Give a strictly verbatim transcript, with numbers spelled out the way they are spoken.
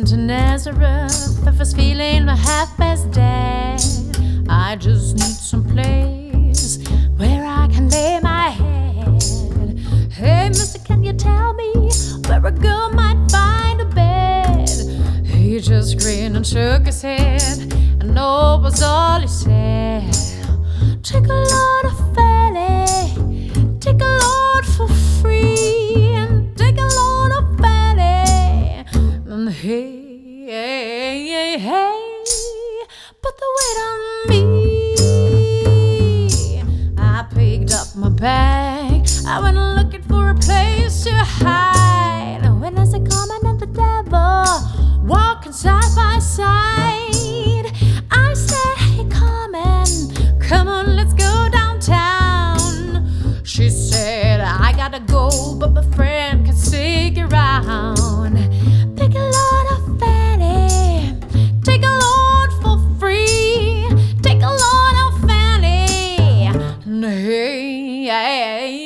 to Nazareth, I was feeling half past dead. I just need some place where I can lay my head. Hey, mister, can you tell me where a girl might find a bed? He just grinned and shook his head, and no was all he said. Take a load of fatty, take a load for free, and take a load of fatty. And hey, hey, hey, hey, put the weight on me. I picked up my bag, I went looking for a place to hide. When I saw Carmen and the devil walking side by side, I said, hey Carmen, come on, let's go downtown. She said, I gotta go, but my friend can stick around. Take a load of fatty, take a load for free, take a load of fatty. And hey, hey,